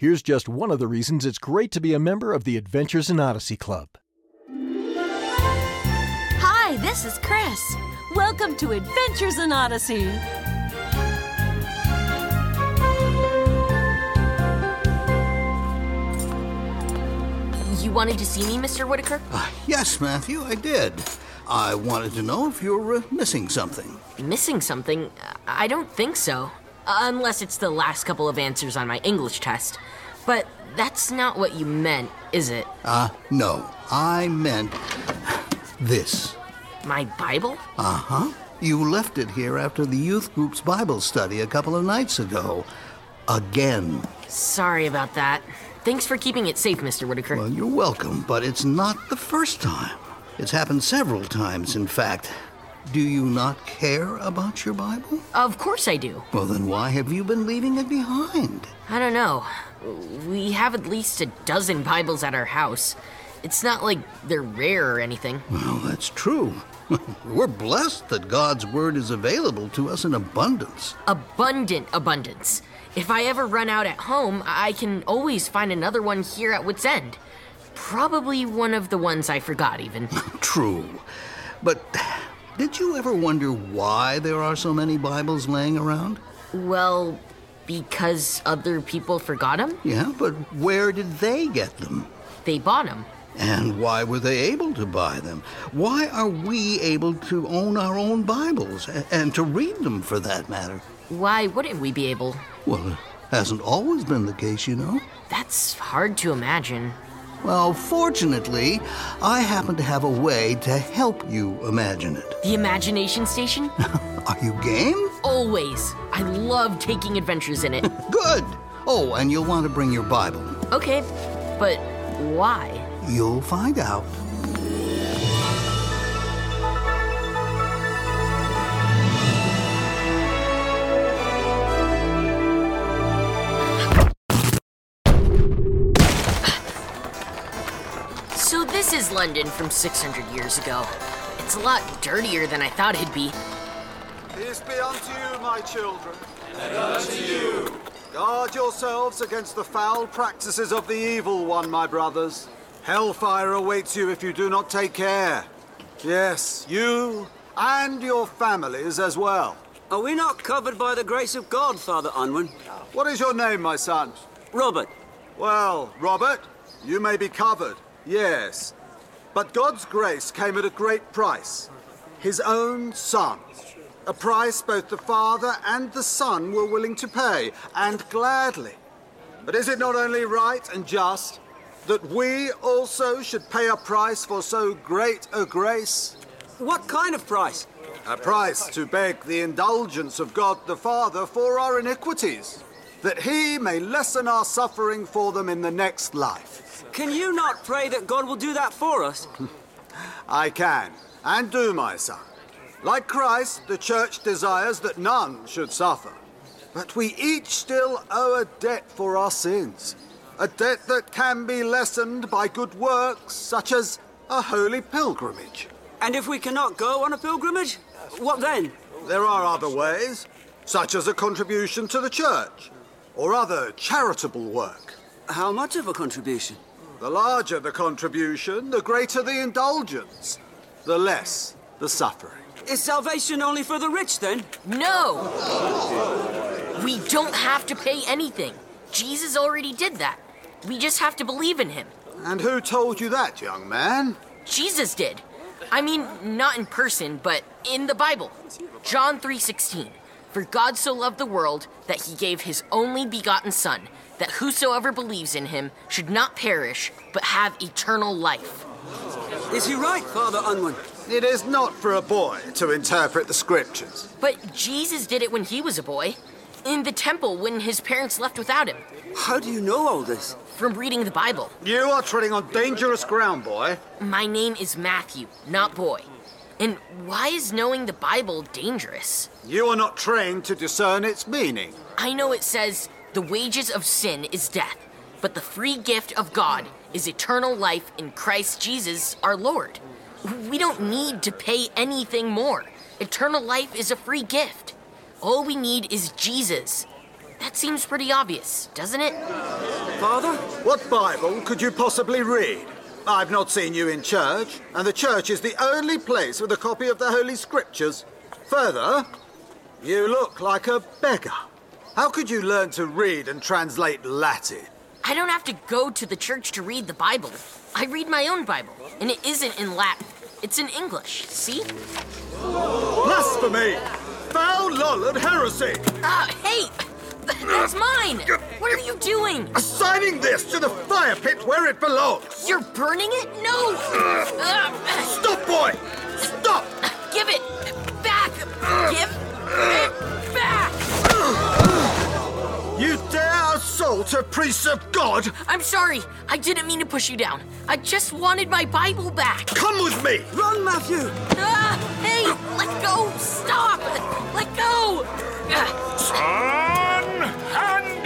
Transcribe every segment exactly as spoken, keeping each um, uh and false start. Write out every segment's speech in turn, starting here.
Here's just one of the reasons it's great to be a member of the Adventures in Odyssey Club. Hi, this is Chris. Welcome to Adventures in Odyssey. You wanted to see me, Mister Whitaker? Uh, yes, Matthew, I did. I wanted to know if you're uh, missing something. Missing something? I don't think so. Unless it's the last couple of answers on my English test. But that's not what you meant, is it? Uh, no. I meant this. My Bible? Uh-huh. You left it here after the youth group's Bible study a couple of nights ago. Again. Sorry about that. Thanks for keeping it safe, Mister Whitaker. Well, you're welcome, but it's not the first time. It's happened several times, in fact. Do you not care about your Bible? Of course I do. Well, then why have you been leaving it behind? I don't know. We have at least a dozen Bibles at our house. It's not like they're rare or anything. Well, that's true. We're blessed that God's Word is available to us in abundance. Abundant abundance. If I ever run out at home, I can always find another one here at Wits End. Probably one of the ones I forgot, even. True. But did you ever wonder why there are so many Bibles laying around? Well, because other people forgot them? Yeah, but where did they get them? They bought them. And why were they able to buy them? Why are we able to own our own Bibles, and to read them, for that matter? Why wouldn't we be able? Well, it hasn't always been the case, you know. That's hard to imagine. Well, fortunately, I happen to have a way to help you imagine it. The Imagination Station? Are you game? Always. I love taking adventures in it. Good. Oh, and you'll want to bring your Bible. Okay, but why? You'll find out. So this is London from six hundred years ago. It's a lot dirtier than I thought it'd be. Peace be unto you, my children. And unto you. Guard yourselves against the foul practices of the evil one, my brothers. Hellfire awaits you if you do not take care. Yes, you and your families as well. Are we not covered by the grace of God, Father Unwin? What is your name, my son? Robert. Well, Robert, you may be covered, yes. But God's grace came at a great price. His own Son. A price both the Father and the Son were willing to pay, and gladly. But is it not only right and just that we also should pay a price for so great a grace? What kind of price? A price to beg the indulgence of God the Father for our iniquities, that he may lessen our suffering for them in the next life. Can you not pray that God will do that for us? I can, and do, my son. Like Christ, the Church desires that none should suffer. But we each still owe a debt for our sins. A debt that can be lessened by good works, such as a holy pilgrimage. And if we cannot go on a pilgrimage, what then? There are other ways, such as a contribution to the church, or other charitable work. How much of a contribution? The larger the contribution, the greater the indulgence, the less the suffering. Is salvation only for the rich, then? No! We don't have to pay anything. Jesus already did that. We just have to believe in him. And who told you that, young man? Jesus did. I mean, not in person, but in the Bible. John three sixteen. For God so loved the world that he gave his only begotten Son, that whosoever believes in him should not perish, but have eternal life. Is he right, Father Unwin? It is not for a boy to interpret the scriptures. But Jesus did it when he was a boy. In the temple when his parents left without him. How do you know all this? From reading the Bible. You are treading on dangerous ground, boy. My name is Matthew, not Boy. And why is knowing the Bible dangerous? You are not trained to discern its meaning. I know it says, the wages of sin is death, but the free gift of God is eternal life in Christ Jesus our Lord. We don't need to pay anything more. Eternal life is a free gift. All we need is Jesus. That seems pretty obvious, doesn't it? Father? What Bible could you possibly read? I've not seen you in church, and the church is the only place with a copy of the Holy Scriptures. Further, you look like a beggar. How could you learn to read and translate Latin? I don't have to go to the church to read the Bible. I read my own Bible, and it isn't in Latin. It's in English, see? Blasphemy! Foul Lollard heresy! Uh, hey! That's mine! What are you doing? Assigning this to the fire pit where it belongs! You're burning it? No! Uh, Stop, boy! Stop! give it back! Give it back! You dare assault a priest of God? I'm sorry. I didn't mean to push you down. I just wanted my Bible back. Come with me! Run, Matthew! Ah, hey, let go! Stop! Let go! Unhand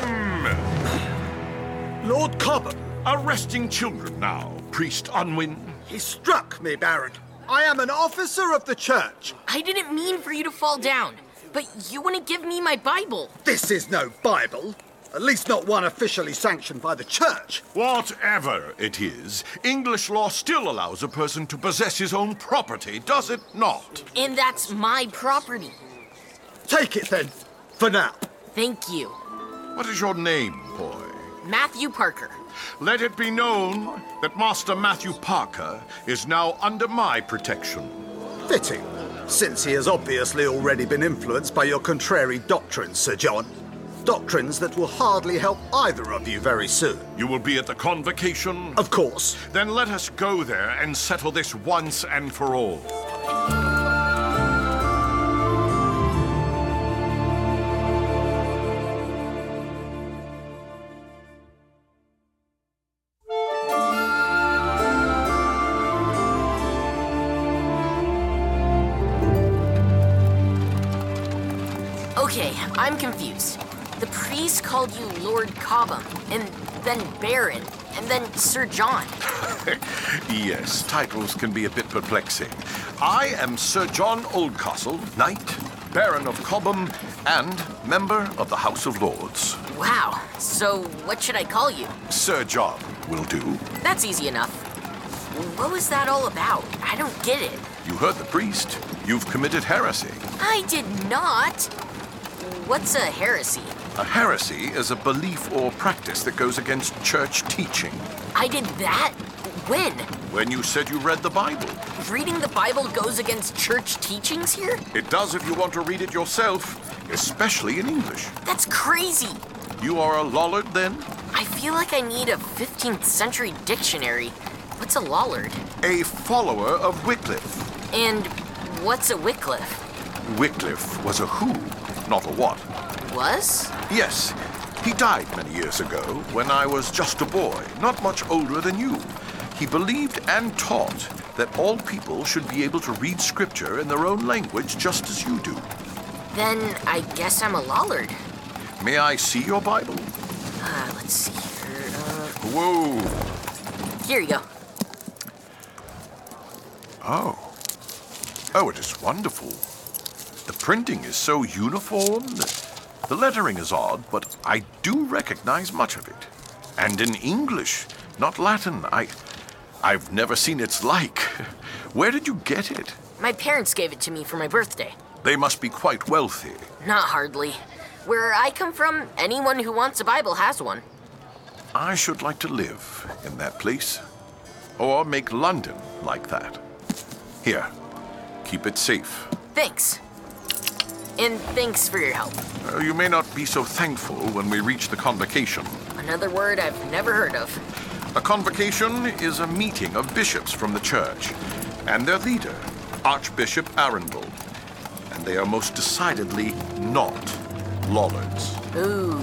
him! Lord Cobham, Arresting children now, Priest Unwin. he struck me, Baron. I am an officer of the church. I didn't mean for you to fall down, but you wouldn't give me my Bible. This is no Bible. At least not one officially sanctioned by the church. Whatever it is, English law still allows a person to possess his own property, does it not? And that's my property. Take it then, for now. Thank you. What is your name, boy? Matthew Parker. Let it be known that Master Matthew Parker is now under my protection. Fitting, since he has obviously already been influenced by your contrary doctrines, Sir John. Doctrines that will hardly help either of you very soon. You will be at the convocation? Of course. Then let us go there and settle this once and for all. Okay, I'm confused. The priest called you Lord Cobham, and then Baron, and then Sir John. Yes, titles can be a bit perplexing. I am Sir John Oldcastle, Knight, Baron of Cobham, and member of the House of Lords. Wow, so what should I call you? Sir John will do. That's easy enough. What was that all about? I don't get it. You heard the priest. You've committed heresy. I did not. What's a heresy? A heresy is a belief or practice that goes against church teaching. I did that? When? When you said you read the Bible. Reading the Bible goes against church teachings here? It does if you want to read it yourself, especially in English. That's crazy. You are a Lollard, then? I feel like I need a fifteenth century dictionary. What's a Lollard? A follower of Wycliffe. And what's a Wycliffe? Wycliffe was a who, not a what. Was? Yes, he died many years ago when I was just a boy, not much older than you. He believed and taught that all people should be able to read scripture in their own language just as you do. Then I guess I'm a Lollard. May I see your Bible? Uh, let's see here. Uh, Whoa. here you go. Oh. Oh, it is wonderful. The printing is so uniform. The lettering is odd, but I do recognize much of it. And in English, not Latin. I, I've never seen its like. Where did you get it? My parents gave it to me for my birthday. They must be quite wealthy. Not hardly. Where I come from, anyone who wants a Bible has one. I should like to live in that place. Or make London like that. Here, keep it safe. Thanks. And thanks for your help. Uh, you may not be so thankful when we reach the convocation. Another word I've never heard of. A convocation is a meeting of bishops from the church and their leader, Archbishop Arundel. And they are most decidedly not Lollards. Ooh.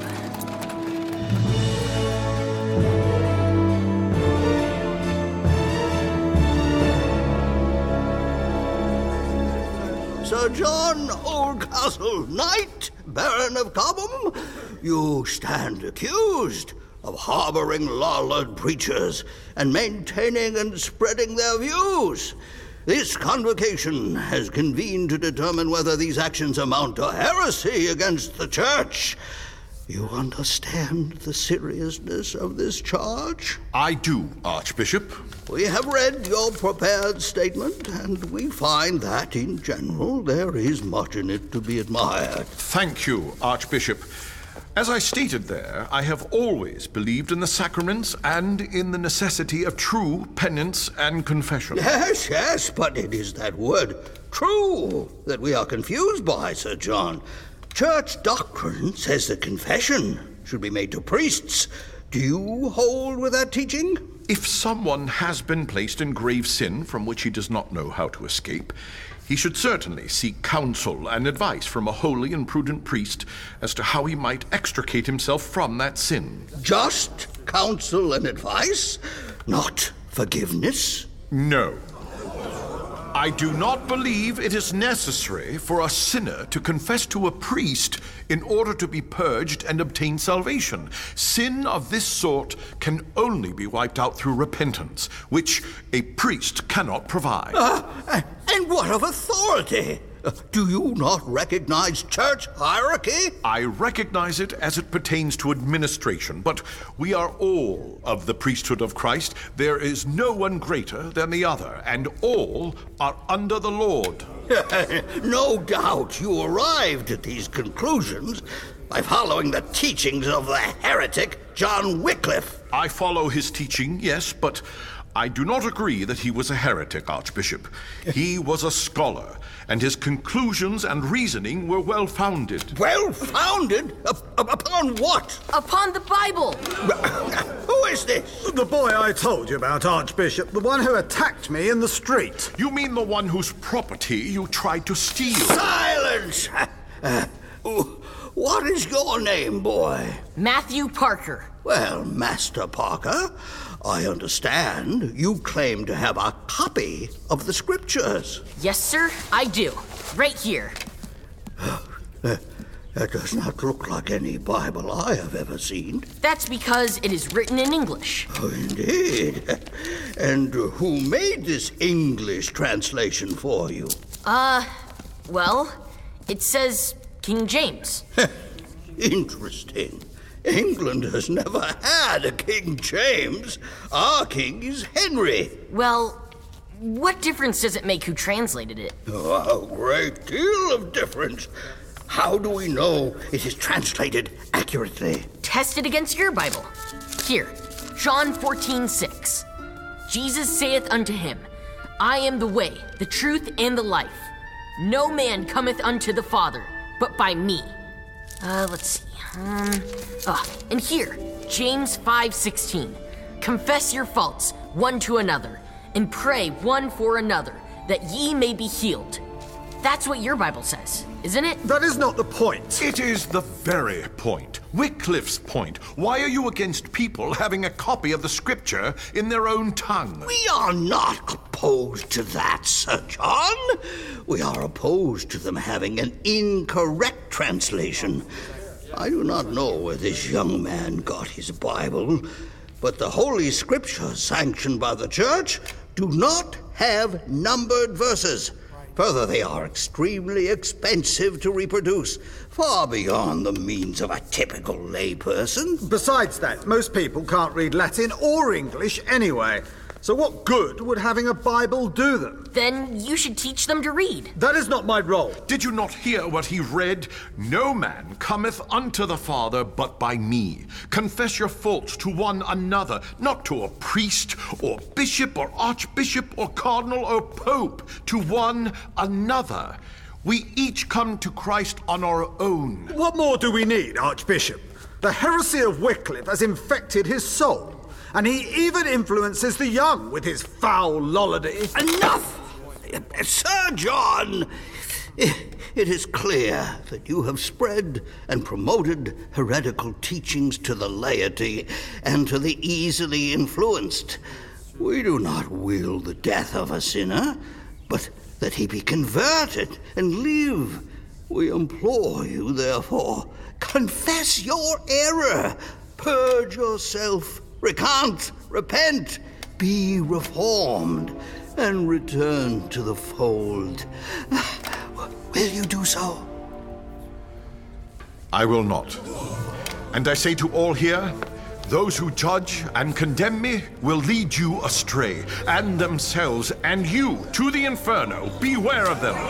Sir John Oldcastle, Knight, Baron of Cobham, you stand accused of harboring Lollard preachers and maintaining and spreading their views. This convocation has convened to determine whether these actions amount to heresy against the Church. You understand the seriousness of this charge? I do, Archbishop. We have read your prepared statement, and we find that, in general, there is much in it to be admired. Thank you, Archbishop. As I stated there, I have always believed in the sacraments and in the necessity of true penance and confession. Yes, yes, but it is that word, true, that we are confused by, Sir John. Church doctrine says that confession should be made to priests. Do you hold with that teaching? If someone has been placed in grave sin from which he does not know how to escape, he should certainly seek counsel and advice from a holy and prudent priest as to how he might extricate himself from that sin. Just counsel and advice? Not forgiveness? No. I do not believe it is necessary for a sinner to confess to a priest in order to be purged and obtain salvation. Sin of this sort can only be wiped out through repentance, which a priest cannot provide. Uh, and what of authority? Uh, do you not recognize church hierarchy? I recognize it as it pertains to administration, but we are all of the priesthood of Christ. There is no one greater than the other, and all are under the Lord. No doubt you arrived at these conclusions by following the teachings of the heretic John Wycliffe. I follow his teaching, yes, but I do not agree that he was a heretic, Archbishop. He was a scholar, and his conclusions and reasoning were well-founded. Well-founded? Upon what? Upon the Bible. Who is this? The boy I told you about, Archbishop. The one who attacked me in the street. You mean the one whose property you tried to steal? Silence! Uh, what is your name, boy? Matthew Parker. Well, Master Parker, I understand you claim to have a copy of the scriptures. Yes, sir, I do. Right here. Uh, that does not look like any Bible I have ever seen. That's because it is written in English. Oh, indeed. And who made this English translation for you? Uh, well, it says King James. Interesting. England has never had a King James. Our king is Henry. Well, what difference does it make who translated it? Oh, a great deal of difference. How do we know it is translated accurately? Test it against your Bible. Here, John fourteen six. Jesus saith unto him, I am the way, the truth, and the life. No man cometh unto the Father, but by me. Uh, let's see. Um, ah, and here, James five sixteen. Confess your faults one to another, and pray one for another, that ye may be healed. That's what your Bible says, isn't it? That is not the point. It is the very point. Wycliffe's point. Why are you against people having a copy of the scripture in their own tongue? We are not opposed to that, Sir John. We are opposed to them having an incorrect translation. I do not know where this young man got his Bible, but the Holy Scriptures sanctioned by the Church do not have numbered verses. Further, they are extremely expensive to reproduce, far beyond the means of a typical layperson. Besides that, most people can't read Latin or English anyway. So what good would having a Bible do them? Then you should teach them to read. That is not my role. Did you not hear what he read? No man cometh unto the Father but by me. Confess your faults to one another, not to a priest or bishop or archbishop or cardinal or pope, to one another. We each come to Christ on our own. What more do we need, Archbishop? The heresy of Wycliffe has infected his soul. And he even influences the young with his foul lollardy. Enough! Sir John, it is clear that you have spread and promoted heretical teachings to the laity and to the easily influenced. We do not will the death of a sinner, but that he be converted and live. We implore you, therefore, confess your error, purge yourself, recant, repent, be reformed, and return to the fold. Will you do so? I will not. And I say to all here, those who judge and condemn me will lead you astray, and themselves and you to the inferno. Beware of them.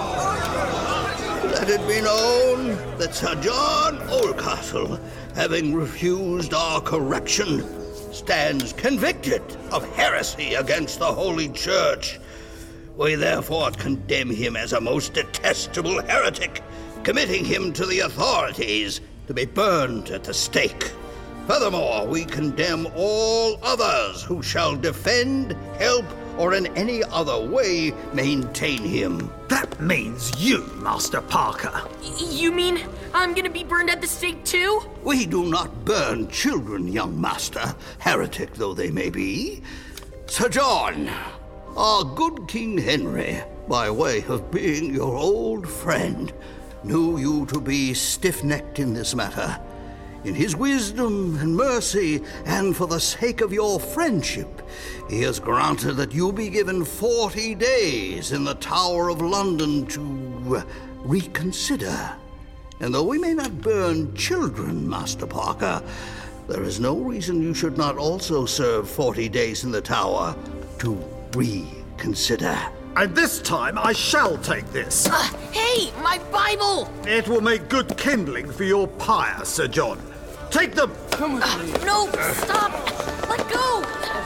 Let it be known that Sir John Oldcastle, having refused our correction, stands convicted of heresy against the Holy Church. We therefore condemn him as a most detestable heretic, committing him to the authorities to be burned at the stake. Furthermore, we condemn all others who shall defend, help, or in any other way maintain him. That means you, Master Parker. You mean I'm gonna be burned at the stake too? We do not burn children, young master, heretic though they may be. Sir John, our good King Henry, by way of being your old friend, knew you to be stiff-necked in this matter. In his wisdom and mercy, and for the sake of your friendship, he has granted that you be given forty days in the Tower of London to uh, reconsider. And though we may not burn children, Master Parker, there is no reason you should not also serve forty days in the Tower to reconsider. And this time I shall take this. Uh, hey, my Bible! It will make good kindling for your pyre, Sir John. Take them! Uh, no, stop! Let go!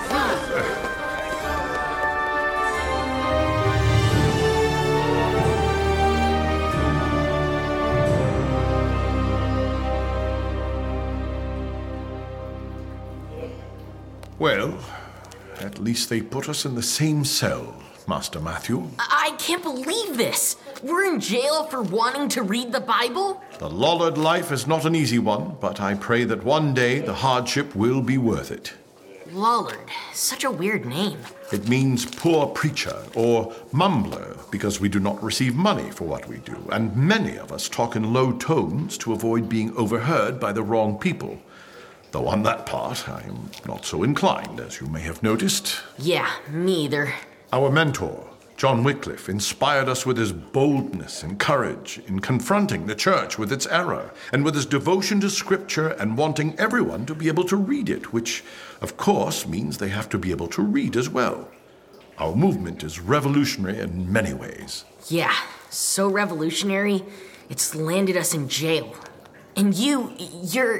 Well, at least they put us in the same cell, Master Matthew. I can't believe this! We're in jail for wanting to read the Bible? The Lollard life is not an easy one, but I pray that one day the hardship will be worth it. Lollard, such a weird name. It means poor preacher or mumbler because we do not receive money for what we do, and many of us talk in low tones to avoid being overheard by the wrong people. Though on that part, I am not so inclined, as you may have noticed. Yeah, me either. Our mentor, John Wycliffe, inspired us with his boldness and courage in confronting the church with its error, and with his devotion to Scripture and wanting everyone to be able to read it, which, of course, means they have to be able to read as well. Our movement is revolutionary in many ways. Yeah, so revolutionary, it's landed us in jail. And you, you're...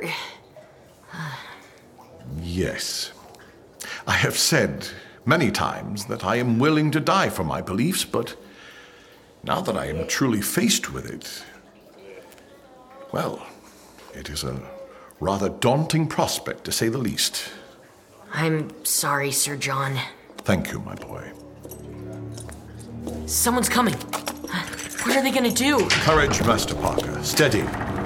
Yes. I have said many times that I am willing to die for my beliefs, but now that I am truly faced with it, well, it is a rather daunting prospect, to say the least. I'm sorry, Sir John. Thank you, my boy. Someone's coming. What are they gonna do? Courage, Master Parker. Steady.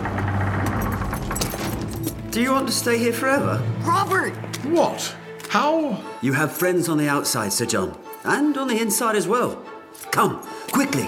Do you want to stay here forever? Robert! What? How? You have friends on the outside, Sir John. And on the inside as well. Come, quickly.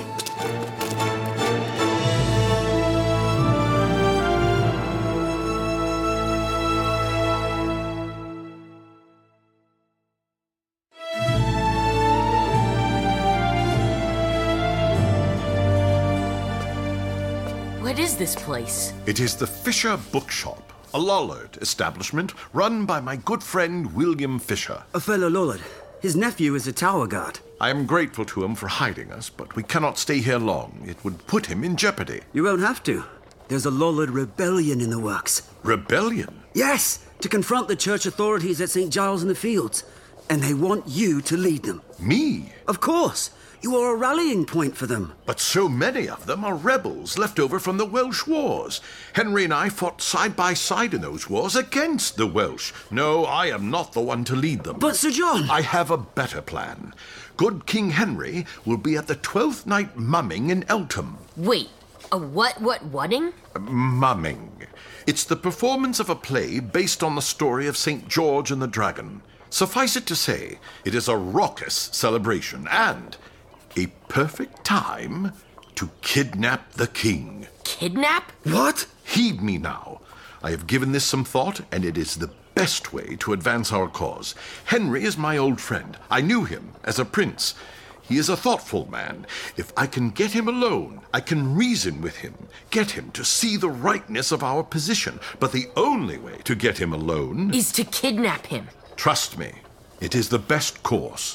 What is this place? It is the Fisher Bookshop, a Lollard establishment run by my good friend William Fisher. A fellow Lollard. His nephew is a tower guard. I am grateful to him for hiding us, but we cannot stay here long. It would put him in jeopardy. You won't have to. There's a Lollard rebellion in the works. Rebellion? Yes, to confront the church authorities at Saint Giles in the Fields. And they want you to lead them. Me? Of course. You are a rallying point for them. But so many of them are rebels left over from the Welsh wars. Henry and I fought side by side in those wars against the Welsh. No, I am not the one to lead them. But, Sir John... I have a better plan. Good King Henry will be at the Twelfth Night mumming in Eltham. Wait, a what, what, whatting? Mumming. It's the performance of a play based on the story of Saint George and the Dragon. Suffice it to say, it is a raucous celebration and a perfect time to kidnap the king. Kidnap? What? Heed me now. I have given this some thought, and it is the best way to advance our cause. Henry is my old friend. I knew him as a prince. He is a thoughtful man. If I can get him alone, I can reason with him, get him to see the rightness of our position. But the only way to get him alone is to kidnap him. Trust me, it is the best course.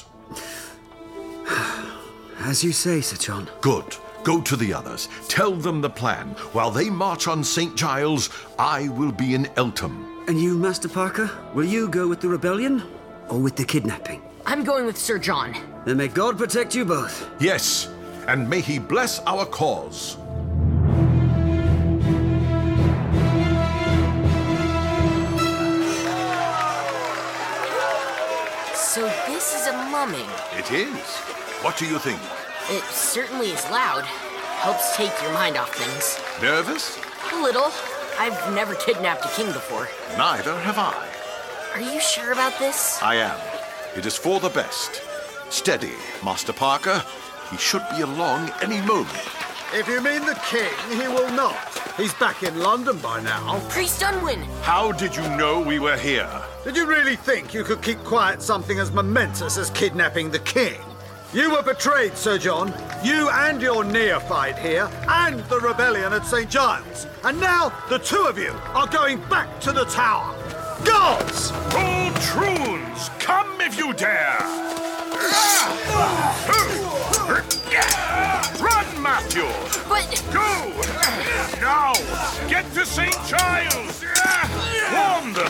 As you say, Sir John. Good. Go to the others. Tell them the plan. While they march on Saint Giles, I will be in Eltham. And you, Master Parker? Will you go with the rebellion or with the kidnapping? I'm going with Sir John. Then may God protect you both. Yes, and may he bless our cause. So this is a mumming. It is. What do you think? It certainly is loud. Helps take your mind off things. Nervous? A little. I've never kidnapped a king before. Neither have I. Are you sure about this? I am. It is for the best. Steady, Master Parker. He should be along any moment. If you mean the king, he will not. He's back in London by now. Priest Unwin! How did you know we were here? Did you really think you could keep quiet something as momentous as kidnapping the king? You were betrayed, Sir John. You and your neophyte here, and the rebellion at Saint Giles. And now the two of you are going back to the tower. Guards! Old Troons, come if you dare! Run, Matthew! But... Go! Now, get to Saint Giles! Warn them!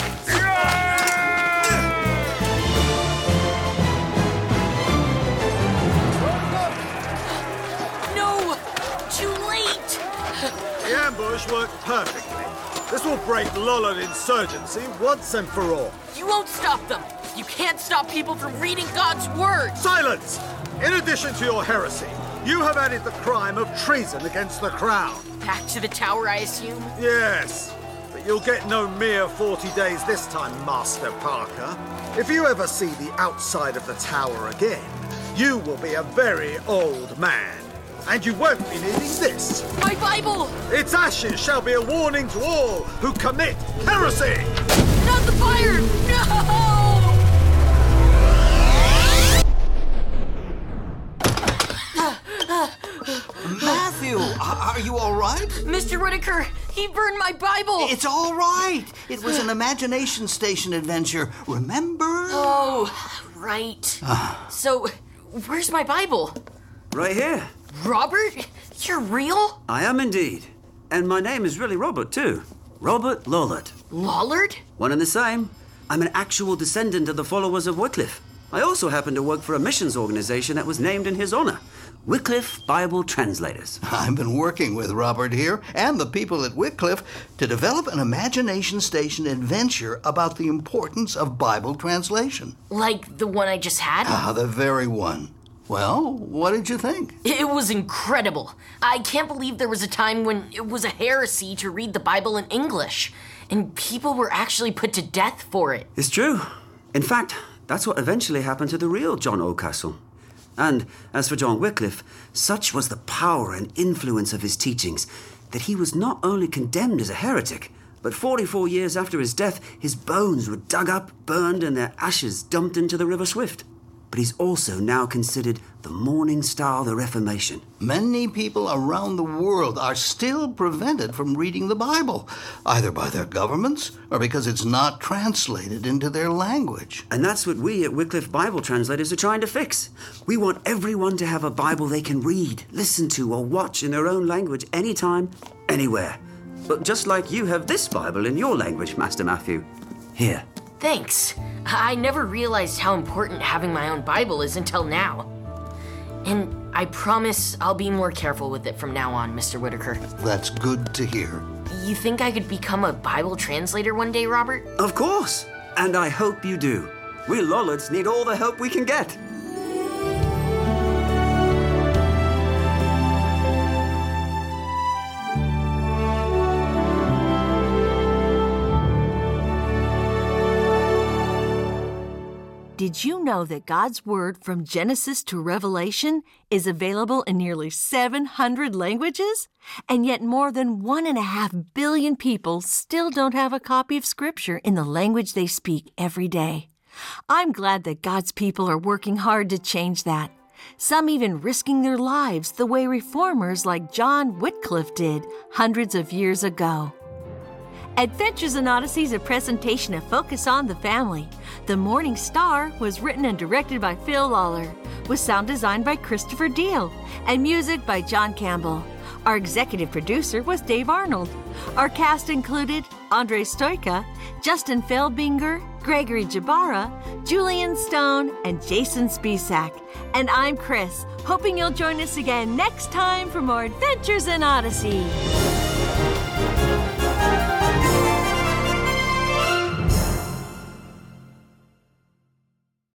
No! Too late! The ambush worked perfectly. This will break Lollard insurgency once and for all. You won't stop them! You can't stop people from reading God's word! Silence! In addition to your heresy, you have added the crime of treason against the crown. Back to the tower, I assume? Yes, but you'll get no mere forty days this time, Master Parker. If you ever see the outside of the tower again, you will be a very old man. And you won't be needing this. My Bible! Its ashes shall be a warning to all who commit heresy! Not the fire! No! Matthew, are you all right? Mister Whitaker, he burned my Bible! It's all right. It was an imagination station adventure, remember? Oh, right. So, where's my Bible? Right here. Robert? You're real? I am indeed. And my name is really Robert, too. Robert Lollard. Lollard? One and the same. I'm an actual descendant of the followers of Wycliffe. I also happen to work for a missions organization that was named in his honor, Wycliffe Bible Translators. I've been working with Robert here and the people at Wycliffe to develop an imagination station adventure about the importance of Bible translation. Like the one I just had? Ah, the very one. Well, what did you think? It was incredible. I can't believe there was a time when it was a heresy to read the Bible in English, and people were actually put to death for it. It's true. In fact, that's what eventually happened to the real John Oldcastle. And as for John Wycliffe, such was the power and influence of his teachings that he was not only condemned as a heretic, but forty-four years after his death, his bones were dug up, burned, and their ashes dumped into the River Swift. But he's also now considered the morning star of the Reformation. Many people around the world are still prevented from reading the Bible, either by their governments or because it's not translated into their language. And that's what we at Wycliffe Bible Translators are trying to fix. We want everyone to have a Bible they can read, listen to, or watch in their own language anytime, anywhere. But just like you have this Bible in your language, Master Matthew. Here. Thanks. I never realized how important having my own Bible is until now. And I promise I'll be more careful with it from now on, Mister Whitaker. That's good to hear. You think I could become a Bible translator one day, Robert? Of course. And I hope you do. We Lollards need all the help we can get. Did you know that God's Word from Genesis to Revelation is available in nearly seven hundred languages? And yet more than one and a half billion people still don't have a copy of Scripture in the language they speak every day. I'm glad that God's people are working hard to change that. Some even risking their lives the way reformers like John Wycliffe did hundreds of years ago. Adventures in Odyssey is a presentation of Focus on the Family. The Morning Star was written and directed by Phil Lawler, with sound design by Christopher Deal, and music by John Campbell. Our executive producer was Dave Arnold. Our cast included Andre Stoika, Justin Feldbinger, Gregory Jabara, Julian Stone, and Jason Spisak. And I'm Chris, hoping you'll join us again next time for more Adventures in Odyssey.